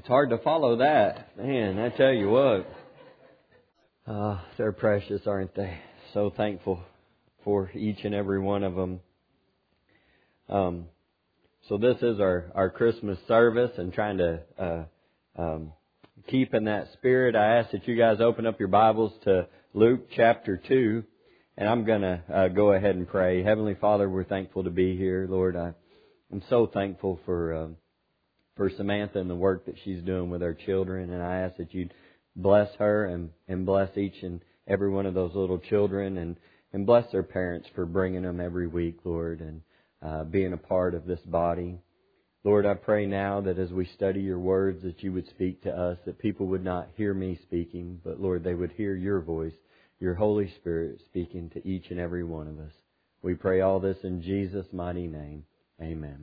hard to follow that. Man, I tell you what. They're precious, aren't they? So thankful for each and every one of them. So this is our Christmas service, and trying to keep in that spirit, I ask that you guys open up your Bibles to Luke chapter 2, and I'm going to go ahead and pray. Heavenly Father, we're thankful to be here. Lord, I'm so thankful for Samantha and the work that she's doing with our children, and I ask that you'd bless her and bless each and every one of those little children, and bless their parents for bringing them every week, Lord, and being a part of this body. Lord, I pray now that as we study your words, that you would speak to us, that people would not hear me speaking, but Lord, they would hear your voice, your Holy Spirit speaking to each and every one of us. We pray all this in Jesus' mighty name. Amen.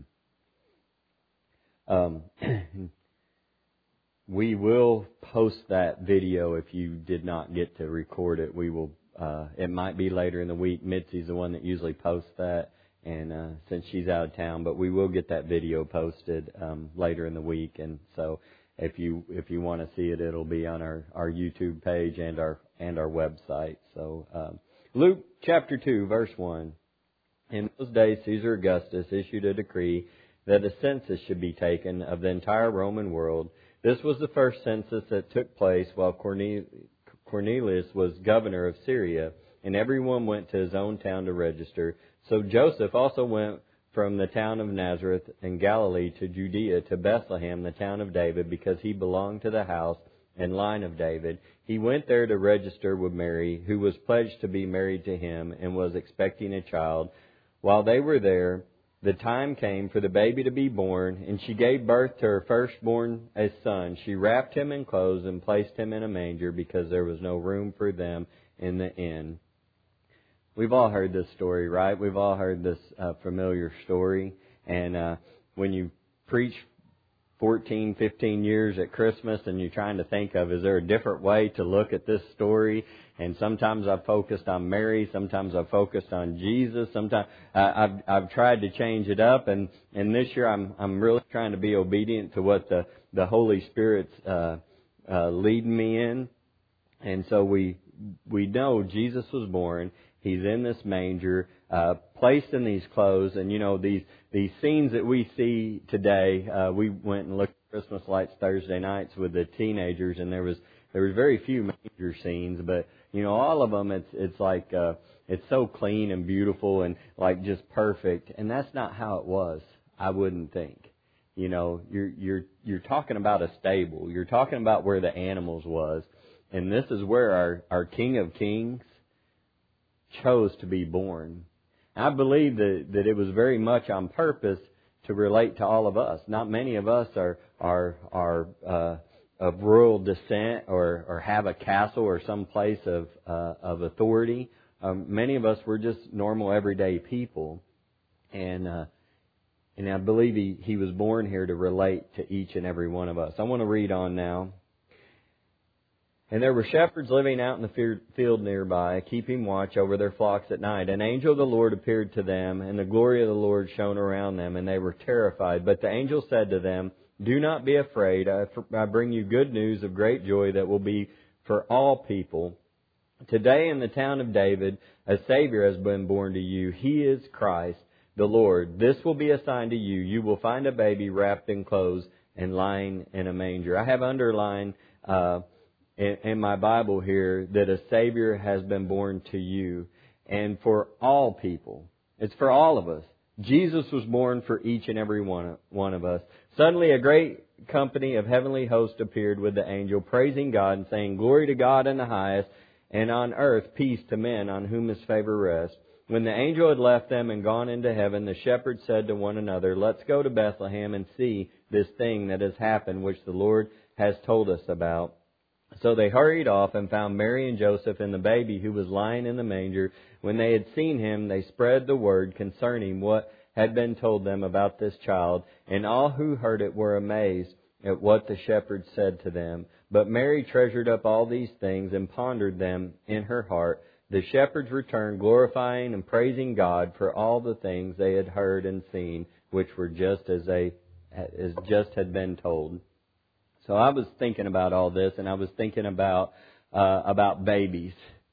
We will post that video if you did not get to record it. We will. It might be later in the week. Mitzi's the one that usually posts that, and since she's out of town, but we will get that video posted later in the week. And so, if you want to see it, it'll be on our YouTube page and our website. So, Luke chapter 2, verse 1. In those days, Caesar Augustus issued a decree that a census should be taken of the entire Roman world. This was the first census that took place while Cornelius was governor of Syria, and everyone went to his own town to register. So Joseph also went from the town of Nazareth in Galilee to Judea to Bethlehem, the town of David, because he belonged to the house and line of David. He went there to register with Mary, who was pledged to be married to him and was expecting a child. While they were there, the time came for the baby to be born, and she gave birth to her firstborn, a son. She wrapped him in clothes and placed him in a manger because there was no room for them in the inn. We've all heard this story, right? We've all heard this familiar story. And when you preach 14, 15 years at Christmas and you're trying to think of, is there a different way to look at this story? And sometimes I've focused on Mary, sometimes I've focused on Jesus, sometimes I've tried to change it up, and this year I'm really trying to be obedient to what the Holy Spirit's leading me in. And so we know Jesus was born. He's in this manger, placed in these clothes, and you know these scenes that we see today. We went and looked at Christmas lights Thursday nights with the teenagers, and there was very few manger scenes, but you know all of them. It's like it's so clean and beautiful and like just perfect, and that's not how it was. I wouldn't think. You know, you're talking about a stable. You're talking about where the animals was, and this is where our King of Kings chose to be born. I believe that it was very much on purpose to relate to all of us. Not many of us are of royal descent or have a castle or some place of authority. Many of us were just normal everyday people, and I believe he was born here to relate to each and every one of us. I want to read on now. And there were shepherds living out in the field nearby, keeping watch over their flocks at night. An angel of the Lord appeared to them, and the glory of the Lord shone around them, and they were terrified. But the angel said to them, "Do not be afraid. I bring you good news of great joy that will be for all people. Today in the town of David, a Savior has been born to you. He is Christ, the Lord. This will be a sign to you. You will find a baby wrapped in clothes and lying in a manger." I have underlined in my Bible here that a Savior has been born to you and for all people. It's for all of us. Jesus was born for each and every one of us. Suddenly a great company of heavenly hosts appeared with the angel, praising God and saying, "Glory to God in the highest, and on earth peace to men on whom His favor rests." When the angel had left them and gone into heaven, the shepherds said to one another, "Let's go to Bethlehem and see this thing that has happened, which the Lord has told us about." So they hurried off and found Mary and Joseph and the baby who was lying in the manger. When they had seen him, they spread the word concerning what had been told them about this child, and all who heard it were amazed at what the shepherds said to them. But Mary treasured up all these things and pondered them in her heart. The shepherds returned, glorifying and praising God for all the things they had heard and seen, which were just as had been told. So I was thinking about all this, and I was thinking about babies.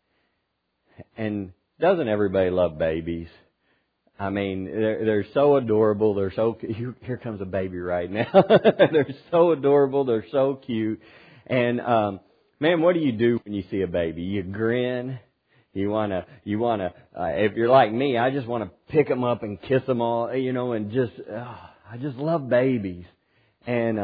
And doesn't everybody love babies? I mean, they're so adorable. They're so here comes a baby right now. They're so adorable. They're so cute. And man, what do you do when you see a baby? You grin. You wanna. If you're like me, I just want to pick them up and kiss them all. And just I just love babies. And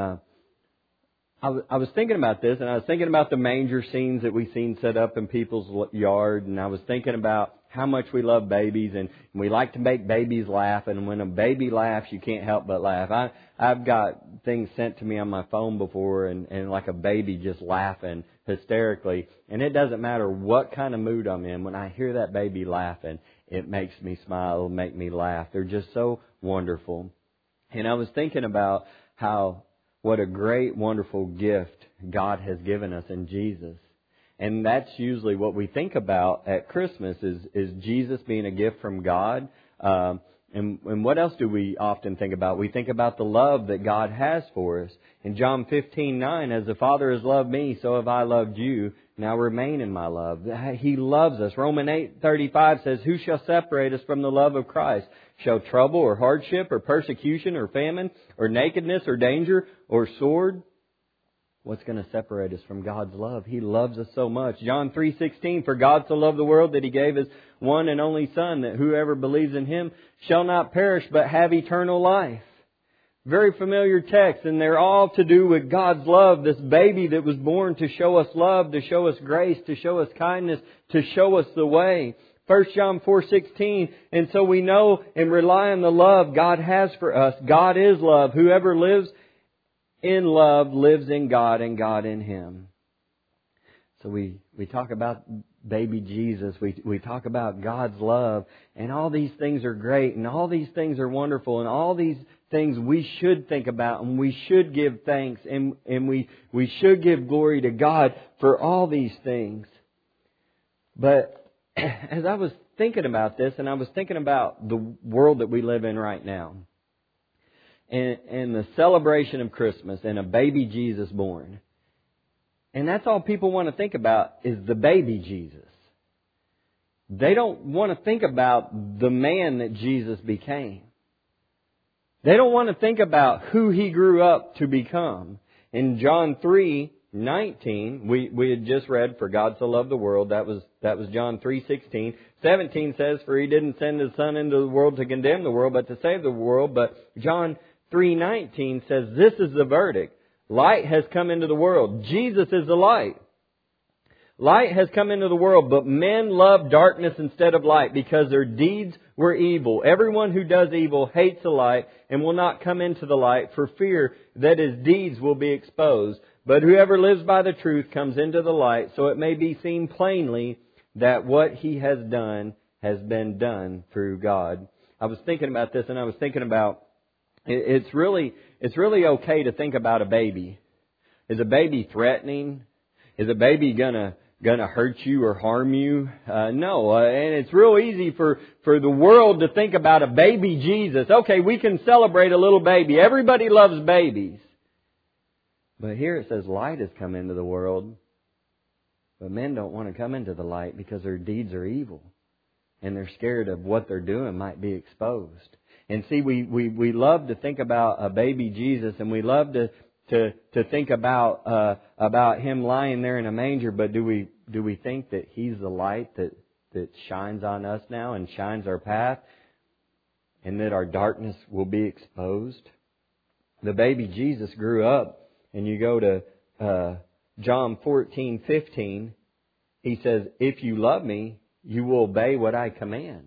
I was thinking about this, and I was thinking about the manger scenes that we've seen set up in people's yard, and I was thinking about how much we love babies, and we like to make babies laugh, and when a baby laughs, you can't help but laugh. I've got things sent to me on my phone before, and like a baby just laughing hysterically, and it doesn't matter what kind of mood I'm in. When I hear that baby laughing, it makes me smile, it'll make me laugh. They're just so wonderful. And I was thinking about what a great, wonderful gift God has given us in Jesus. And that's usually what we think about at Christmas is Jesus being a gift from God. And what else do we often think about? We think about the love that God has for us. In John 15:9, as the Father has loved me, so have I loved you. Now remain in my love. He loves us. Romans 8:35 says, who shall separate us from the love of Christ? Shall trouble or hardship or persecution or famine or nakedness or danger or sword? What's going to separate us from God's love? He loves us so much. John 3:16, for God so loved the world that He gave His one and only Son, that whoever believes in Him shall not perish but have eternal life. Very familiar text, and they're all to do with God's love. This baby that was born to show us love, to show us grace, to show us kindness, to show us the way. 1 John 4:16, and so we know and rely on the love God has for us. God is love. Whoever lives in love lives in God and God in him. So we talk about baby Jesus. We talk about God's love. And all these things are great. And all these things are wonderful. And all these things we should think about. And we should give thanks. And we should give glory to God for all these things. But as I was thinking about this, and I was thinking about the world that we live in right now, and the celebration of Christmas and a baby Jesus born. And that's all people want to think about is the baby Jesus. They don't want to think about the man that Jesus became. They don't want to think about who He grew up to become. In John 3:19, we had just read, for God so loved the world. That was John 3:16. 17 says, for He didn't send His Son into the world to condemn the world, but to save the world. But John 3:19 says, this is the verdict. Light has come into the world. Jesus is the light. Light has come into the world, but men love darkness instead of light because their deeds were evil. Everyone who does evil hates the light and will not come into the light for fear that his deeds will be exposed. But whoever lives by the truth comes into the light, so it may be seen plainly that what he has done has been done through God. I was thinking about this, and I was thinking about it's really okay to think about a baby. Is a baby threatening? Is a baby gonna hurt you or harm you? No. And it's real easy for the world to think about a baby Jesus. Okay, we can celebrate a little baby. Everybody loves babies. But here it says light has come into the world. But men don't want to come into the light because their deeds are evil. And they're scared of what they're doing might be exposed. And see, we love to think about a baby Jesus, and we love to think about Him lying there in a manger. But do we think that He's the light that shines on us now and shines our path, and that our darkness will be exposed? The baby Jesus grew up, and you go to John 14:15. He says, "If you love me, you will obey what I command."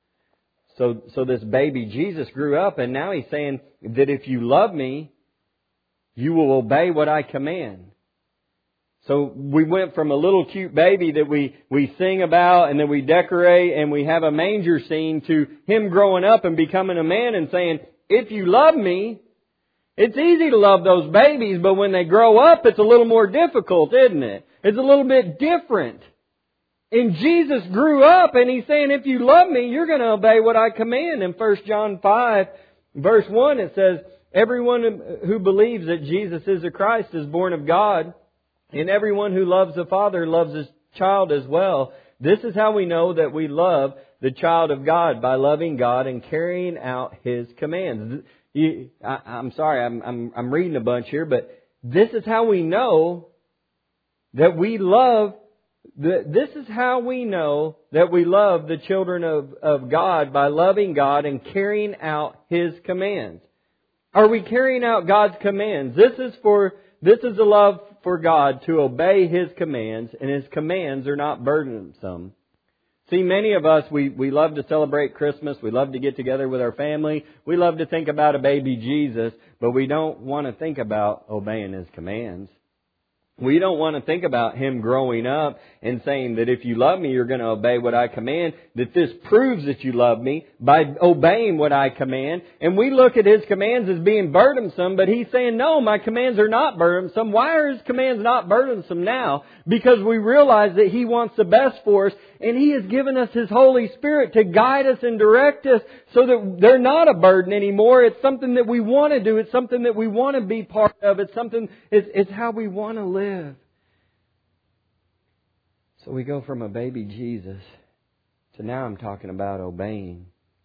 So this baby Jesus grew up, and now He's saying that if you love me, you will obey what I command. So we went from a little cute baby that we sing about and that we decorate and we have a manger scene to Him growing up and becoming a man and saying, if you love me, it's easy to love those babies, but when they grow up, it's a little more difficult, isn't it? It's a little bit different. And Jesus grew up, and He's saying, if you love me, you're going to obey what I command. In 1 John 5, verse 1, it says, Everyone who believes that Jesus is the Christ is born of God, and everyone who loves the Father loves his child as well. This is how we know that we love the child of God, by loving God and carrying out His commands. I'm sorry, I'm reading a bunch here, but this is how we know that we love. This is how we know that we love the children of God, by loving God and carrying out His commands. Are we carrying out God's commands? This is the love for God, to obey His commands, and His commands are not burdensome. See, many of us, we love to celebrate Christmas. We love to get together with our family. We love to think about a baby Jesus, but we don't want to think about obeying His commands. We don't want to think about Him growing up and saying that if you love me, you're going to obey what I command, that this proves that you love me by obeying what I command. And we look at His commands as being burdensome, but He's saying, no, my commands are not burdensome. Why are His commands not burdensome now? Because we realize that He wants the best for us, and He has given us His Holy Spirit to guide us and direct us so that they're not a burden anymore. It's something that we want to do. It's something that we want to be part of. It's how we want to live. So we go from a baby Jesus to now I'm talking about obeying.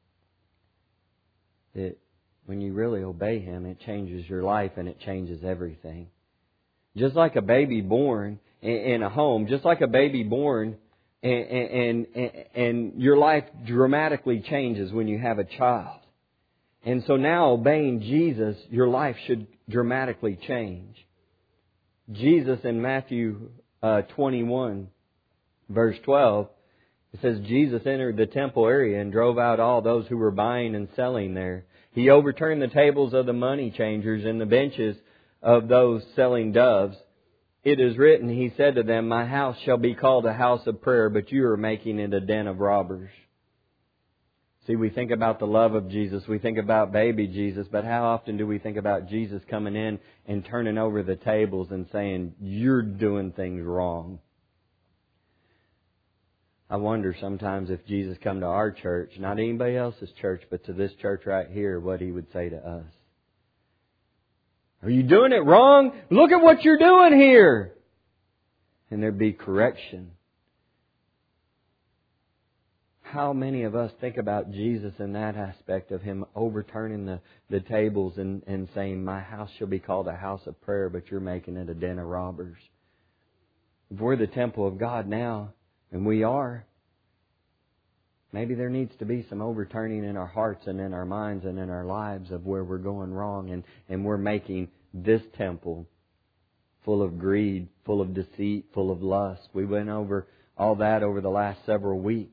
That when you really obey Him, it changes your life and it changes everything. Just like a baby born in a home, just like a baby born and your life dramatically changes when you have a child. And so now obeying Jesus, your life should dramatically change. Jesus in Matthew 21, verse 12, it says, Jesus entered the temple area and drove out all those who were buying and selling there. He overturned the tables of the money changers and the benches of those selling doves. It is written, He said to them, my house shall be called a house of prayer, but you are making it a den of robbers. See, we think about the love of Jesus. We think about baby Jesus. But how often do we think about Jesus coming in and turning over the tables and saying, you're doing things wrong? I wonder sometimes if Jesus come to our church, not anybody else's church, but to this church right here, what He would say to us. Are you doing it wrong? Look at what you're doing here. And there'd be correction. How many of us think about Jesus in that aspect of Him overturning the tables and saying, my house shall be called a house of prayer, but you're making it a den of robbers. If we're the temple of God now, and we are, maybe there needs to be some overturning in our hearts and in our minds and in our lives of where we're going wrong, and we're making this temple full of greed, full of deceit, full of lust. We went over all that over the last several weeks.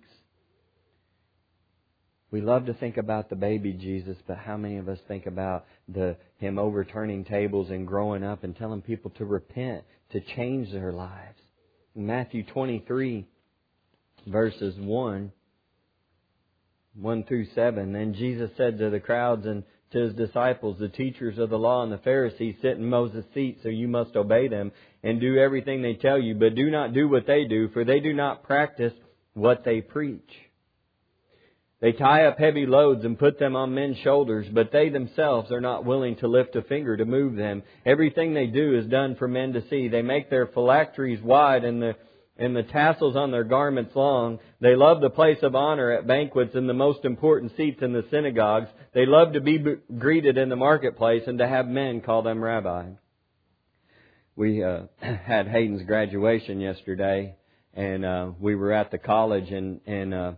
We love to think about the baby Jesus, but how many of us think about Him overturning tables and growing up and telling people to repent, to change their lives? In Matthew 23, verses 1 through 7, then Jesus said to the crowds and to His disciples, the teachers of the law and the Pharisees sit in Moses' seat, so you must obey them and do everything they tell you, but do not do what they do, for they do not practice what they preach. They tie up heavy loads and put them on men's shoulders, but they themselves are not willing to lift a finger to move them. Everything they do is done for men to see. They make their phylacteries wide and the tassels on their garments long. They love the place of honor at banquets and the most important seats in the synagogues. They love to be greeted in the marketplace and to have men call them rabbi. We had Hayden's graduation yesterday, and we were at the college, and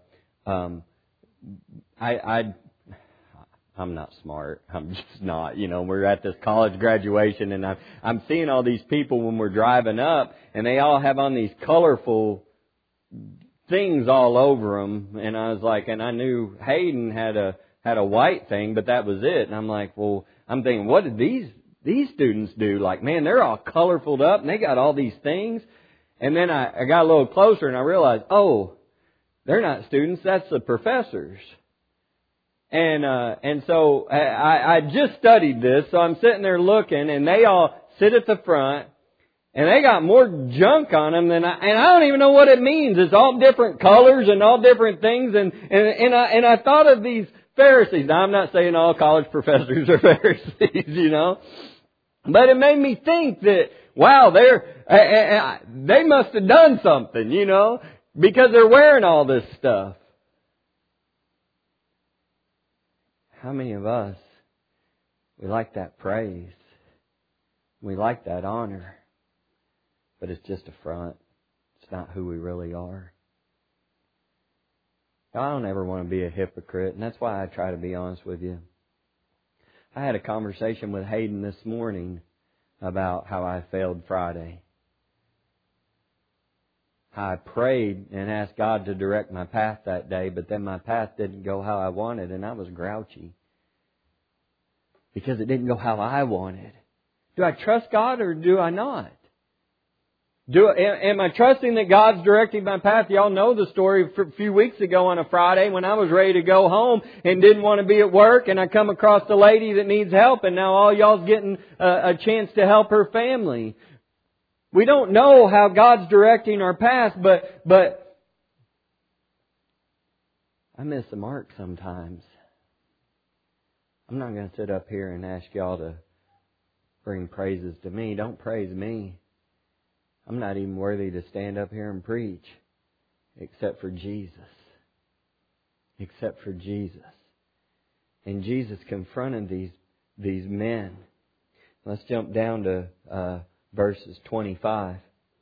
I'm not smart. I'm just not. We're at this college graduation, and I'm seeing all these people when we're driving up, and they all have on these colorful things all over them. And I was like, and I knew Hayden had a white thing, but that was it. And I'm like, well, I'm thinking, what did these students do? Like, man, they're all colorfuled up, and they got all these things. And then I got a little closer, and I realized, oh, they're not students, that's the professors. And so I just studied this, so I'm sitting there looking, and they all sit at the front, and they got more junk on them than I don't even know what it means. It's all different colors and all different things, and I thought of these Pharisees. Now, I'm not saying all college professors are Pharisees, you know. But it made me think that, wow, they must have done something, you know, because they're wearing all this stuff. How many of us, we like that praise, we like that honor, but it's just a front. It's not who we really are. I don't ever want to be a hypocrite, and that's why I try to be honest with you. I had a conversation with Hayden this morning about how I failed Friday. I prayed and asked God to direct my path that day, but then my path didn't go how I wanted, and I was grouchy because it didn't go how I wanted. Do I trust God or do I not? Am I trusting that God's directing my path? Y'all know the story a few weeks ago on a Friday when I was ready to go home and didn't want to be at work, and I come across a lady that needs help, and now all y'all's getting a chance to help her family. We don't know how God's directing our path, but I miss the mark sometimes. I'm not going to sit up here and ask y'all to bring praises to me. Don't praise me. I'm not even worthy to stand up here and preach except for Jesus. Except for Jesus. And Jesus confronted these men. Let's jump down to verses 25.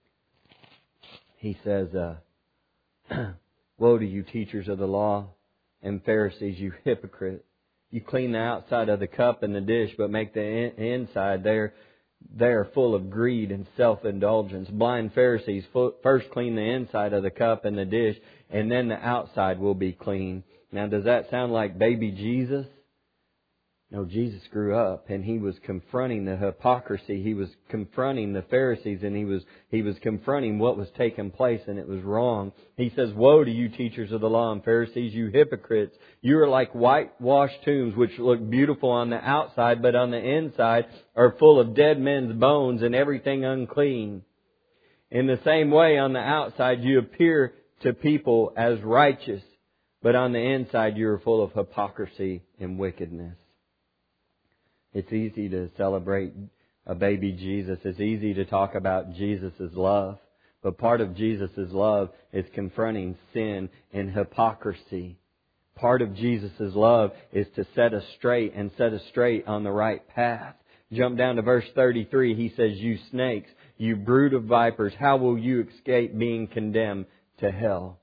He says, Woe to you, teachers of the law and Pharisees, you hypocrite! You clean the outside of the cup and the dish, but make the inside they are full of greed and self-indulgence. Blind Pharisees, first clean the inside of the cup and the dish, and then the outside will be clean. Now, does that sound like baby Jesus? No, Jesus grew up and He was confronting the hypocrisy. He was confronting the Pharisees, and He was confronting what was taking place, and it was wrong. He says, Woe to you, teachers of the law and Pharisees, you hypocrites! You are like whitewashed tombs, which look beautiful on the outside, but on the inside are full of dead men's bones and everything unclean. In the same way, on the outside you appear to people as righteous, but on the inside you are full of hypocrisy and wickedness. It's easy to celebrate a baby Jesus. It's easy to talk about Jesus' love. But part of Jesus' love is confronting sin and hypocrisy. Part of Jesus' love is to set us straight and set us straight on the right path. Jump down to verse 33. He says, You snakes, you brood of vipers, how will you escape being condemned to hell?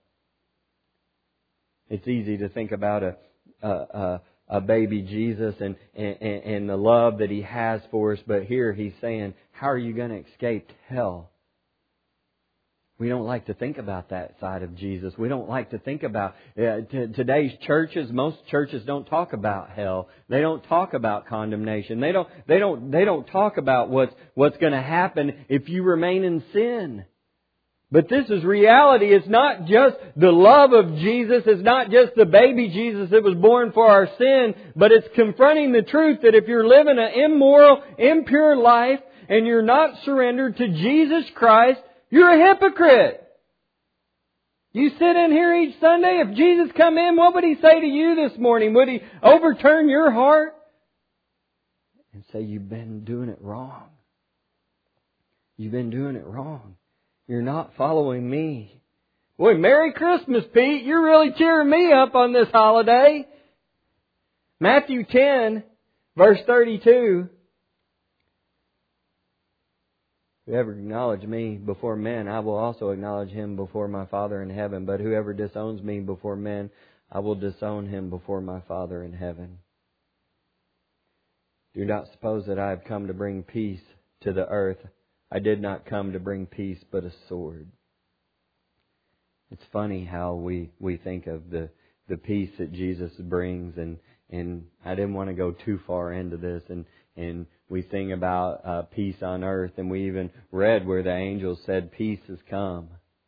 It's easy to think about a baby Jesus and the love that He has for us. But here He's saying, how are you going to escape hell? We don't like to think about that side of Jesus. We don't like to think about today's churches. Most churches don't talk about hell. They don't talk about condemnation. They don't talk about what's going to happen if you remain in sin. But this is reality. It's not just the love of Jesus. It's not just the baby Jesus that was born for our sin. But it's confronting the truth that if you're living an immoral, impure life and you're not surrendered to Jesus Christ, you're a hypocrite. You sit in here each Sunday. If Jesus come in, what would He say to you this morning? Would He overturn your heart and say, you've been doing it wrong? You've been doing it wrong. You're not following me. Boy, Merry Christmas, Pete. You're really cheering me up on this holiday. Matthew 10, verse 32. Whoever acknowledges me before men, I will also acknowledge him before my Father in heaven. But whoever disowns me before men, I will disown him before my Father in heaven. Do not suppose that I have come to bring peace to the earth. I did not come to bring peace, but a sword. It's funny how we think of the peace that Jesus brings, and I didn't want to go too far into this, and we sing about peace on earth, and we even read where the angels said, peace has come.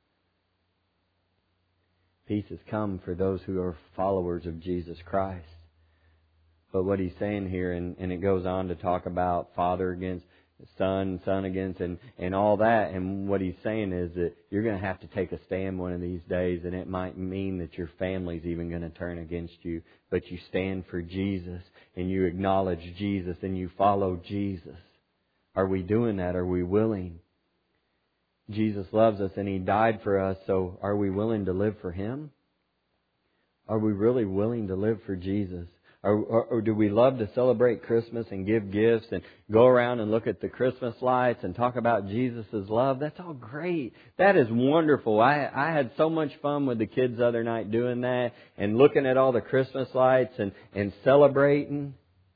Peace has come for those who are followers of Jesus Christ. But what He's saying here, and it goes on to talk about Father against son against, and all that. And what he's saying is that you're going to have to take a stand one of these days, and it might mean that your family's even going to turn against you. But you stand for Jesus, and you acknowledge Jesus, and you follow Jesus. Are we doing that? Are we willing? Jesus loves us, and He died for us, so are we willing to live for Him? Are we really willing to live for Jesus? Or do we love to celebrate Christmas and give gifts and go around and look at the Christmas lights and talk about Jesus' love? That's all great. That is wonderful. I had so much fun with the kids the other night doing that and looking at all the Christmas lights and celebrating.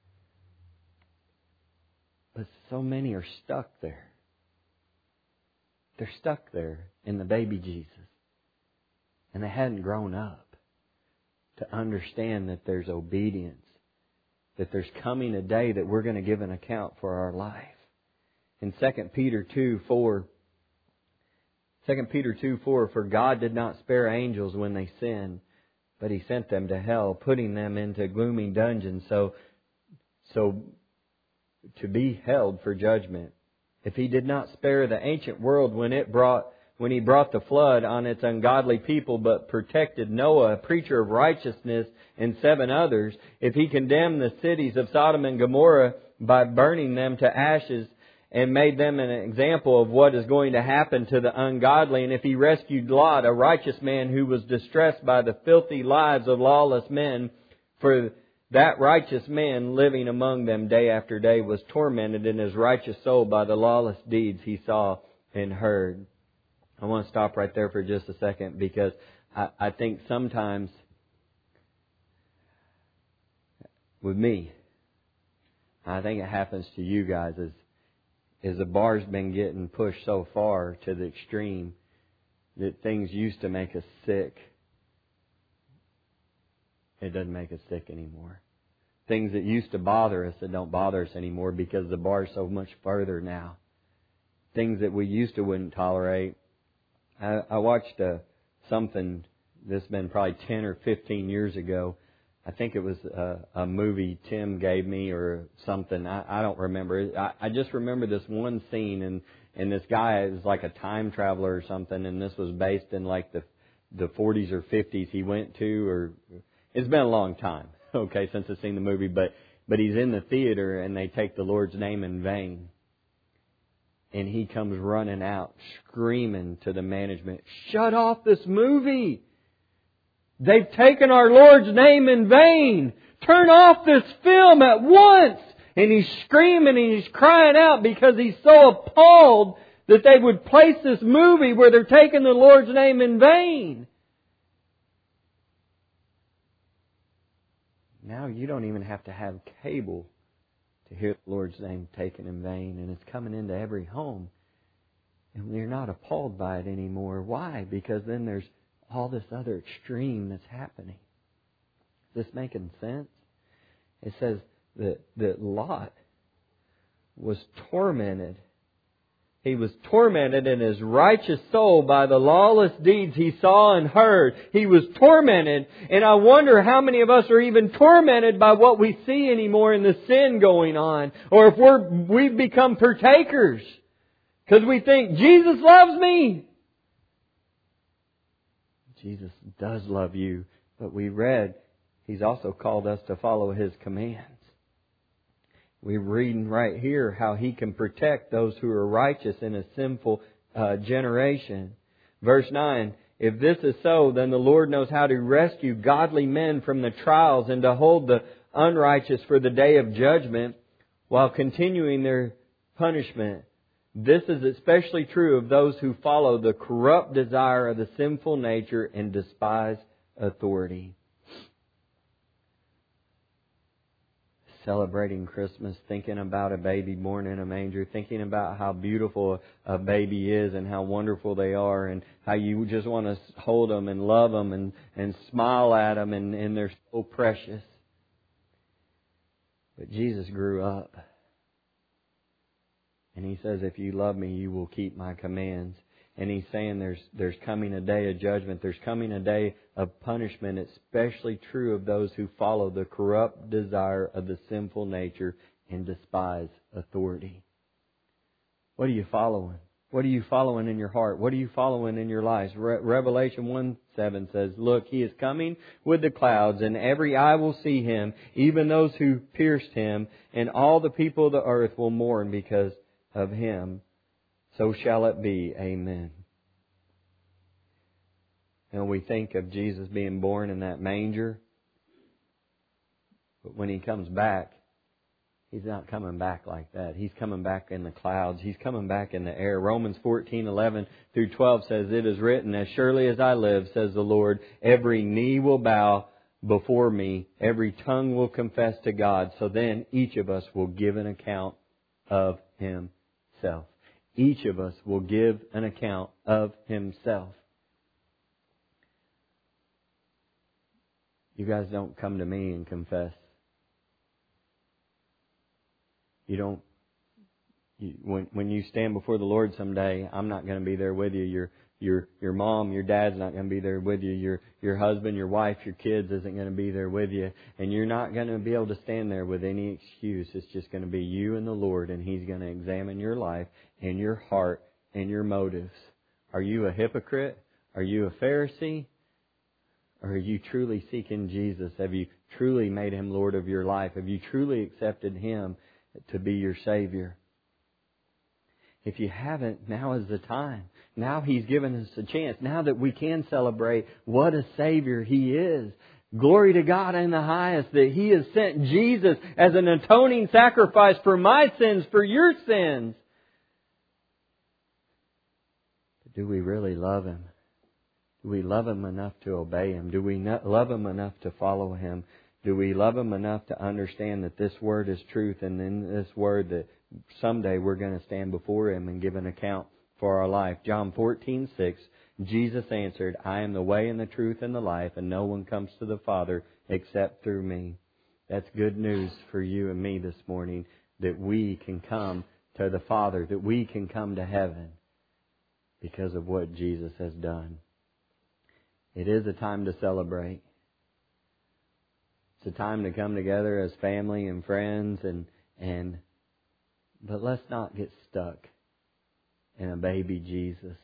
But so many are stuck there. They're stuck there in the baby Jesus. And they hadn't grown up to understand that there's obedience, that there's coming a day that we're going to give an account for our life. In 2 Peter 2:4, for God did not spare angels when they sinned, but He sent them to hell, putting them into gloomy dungeons, so to be held for judgment. If He did not spare the ancient world when He brought the flood on its ungodly people, but protected Noah, a preacher of righteousness, and 7 others, if He condemned the cities of Sodom and Gomorrah by burning them to ashes and made them an example of what is going to happen to the ungodly, and if He rescued Lot, a righteous man who was distressed by the filthy lives of lawless men, for that righteous man living among them day after day was tormented in his righteous soul by the lawless deeds he saw and heard. I want to stop right there for just a second, because I think sometimes with me, I think it happens to you guys, is the bar's been getting pushed so far to the extreme that things used to make us sick. It doesn't make us sick anymore. Things that used to bother us that don't bother us anymore because the bar's so much further now. Things that we used to wouldn't tolerate. I watched something that's been probably 10 or 15 years ago. I think it was a movie Tim gave me or something. I don't remember. I just remember this one scene, and this guy is like a time traveler or something, and this was based in like the 40s or 50s he went to, or it's been a long time, okay, since I've seen the movie, but he's in the theater and they take the Lord's name in vain. And he comes running out, screaming to the management, "Shut off this movie! They've taken our Lord's name in vain! Turn off this film at once!" And he's screaming and he's crying out because he's so appalled that they would place this movie where they're taking the Lord's name in vain. Now you don't even have to have cable to hear the Lord's name taken in vain, and it's coming into every home. And we're not appalled by it anymore. Why? Because then there's all this other extreme that's happening. Is this making sense? It says that Lot was tormented. He was tormented in his righteous soul by the lawless deeds he saw and heard. He was tormented. And I wonder how many of us are even tormented by what we see anymore in the sin going on. Or if we've become partakers. Because we think, Jesus loves me. Jesus does love you. But we read, He's also called us to follow His commands. We're reading right here how He can protect those who are righteous in a sinful generation. Verse 9, if this is so, then the Lord knows how to rescue godly men from the trials and to hold the unrighteous for the day of judgment while continuing their punishment. This is especially true of those who follow the corrupt desire of the sinful nature and despise authority. Celebrating Christmas, thinking about a baby born in a manger, thinking about how beautiful a baby is and how wonderful they are, and how you just want to hold them and love them and smile at them, and they're so precious. But Jesus grew up. And He says, if you love me, you will keep my commands. And He's saying there's coming a day of judgment. There's coming a day of punishment, especially true of those who follow the corrupt desire of the sinful nature and despise authority. What are you following? What are you following in your heart? What are you following in your lives? Revelation 1:7 says, "Look, He is coming with the clouds, and every eye will see Him, even those who pierced Him, and all the people of the earth will mourn because of Him. So shall it be. Amen." And we think of Jesus being born in that manger, but when He comes back, He's not coming back like that. He's coming back in the clouds. He's coming back in the air. Romans 14:11 through 12 says, "It is written, as surely as I live, says the Lord, every knee will bow before me, every tongue will confess to God." So then each of us will give an account of himself. Each of us will give an account of himself. You guys don't come to me and confess. You don't. When you stand before the Lord someday, I'm not going to be there with you. Your mom, your dad's not going to be there with you. Your husband, your wife, your kids isn't going to be there with you, and you're not going to be able to stand there with any excuse. It's just going to be you and the Lord, and He's going to examine your life and your heart and your motives. Are you a hypocrite? Are you a Pharisee? Or are you truly seeking Jesus? Have you truly made Him Lord of your life? Have you truly accepted Him to be your Savior? If you haven't, now is the time. Now He's given us a chance. Now that we can celebrate what a Savior He is. Glory to God in the highest that He has sent Jesus as an atoning sacrifice for my sins, for your sins. But do we really love Him? Do we love Him enough to obey Him? Do we love Him enough to follow Him? Do we love Him enough to understand that this Word is truth, and in this Word that someday we're going to stand before Him and give an account for our life? John 14:6, Jesus answered, "I am the way and the truth and the life, and no one comes to the Father except through me." That's good news for you and me this morning, that we can come to the Father, that we can come to heaven because of what Jesus has done. It is a time to celebrate. It's a time to come together as family and friends, but let's not get stuck in a baby Jesus.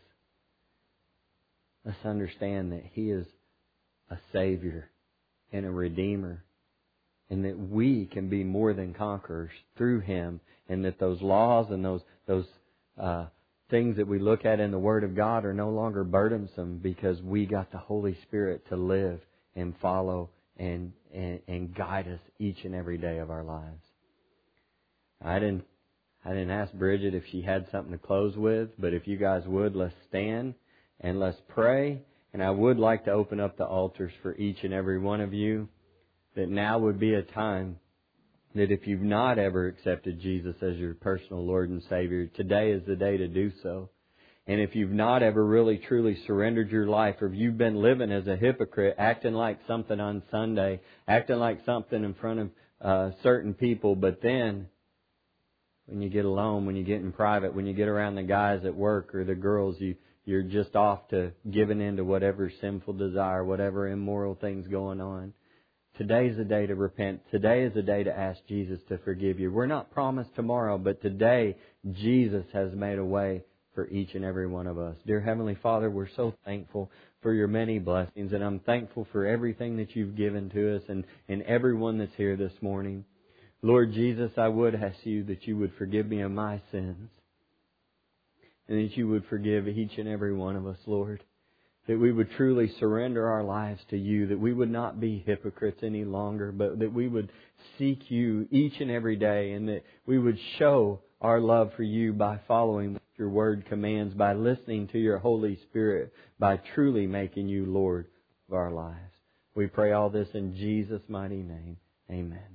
Let's understand that He is a Savior and a Redeemer, and that we can be more than conquerors through Him, and that those laws and those things that we look at in the Word of God are no longer burdensome, because we got the Holy Spirit to live and follow and guide us each and every day of our lives. I didn't ask Bridget if she had something to close with, but if you guys would, let's stand and let's pray. And I would like to open up the altars for each and every one of you, that now would be a time that if you've not ever accepted Jesus as your personal Lord and Savior, today is the day to do so. And if you've not ever really truly surrendered your life, or if you've been living as a hypocrite, acting like something on Sunday, acting like something in front of certain people, but then when you get alone, when you get in private, when you get around the guys at work or the girls, you're just off to giving in to whatever sinful desire, whatever immoral things going on. Today's the day to repent. Today is the day to ask Jesus to forgive you. We're not promised tomorrow, but today Jesus has made a way for each and every one of us. Dear Heavenly Father, we're so thankful for Your many blessings, and I'm thankful for everything that You've given to us and everyone that's here this morning. Lord Jesus, I would ask You that You would forgive me of my sins, and that You would forgive each and every one of us, Lord. That we would truly surrender our lives to You, that we would not be hypocrites any longer, but that we would seek You each and every day, and that we would show our love for You by following what Your Word commands, by listening to Your Holy Spirit, by truly making You Lord of our lives. We pray all this in Jesus' mighty name. Amen.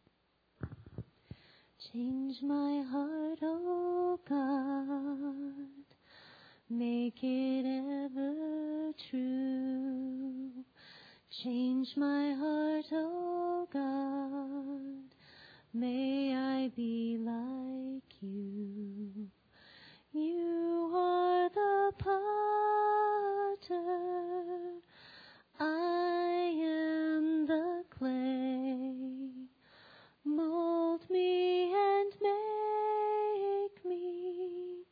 Change my heart, oh God. Make it ever true. Change my heart, oh God. May I be like You. You are the potter. I am the clay. Mold me and make me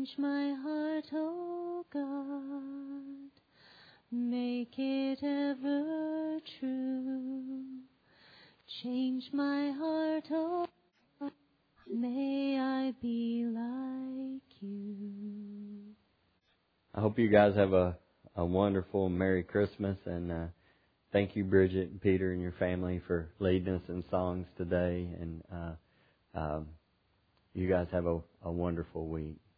Change my heart, oh God, make it ever true. Change my heart, oh God, may I be like you. I hope you guys have a wonderful Merry Christmas, and thank you, Bridget and Peter and your family, for leading us in songs today. And you guys have a wonderful week.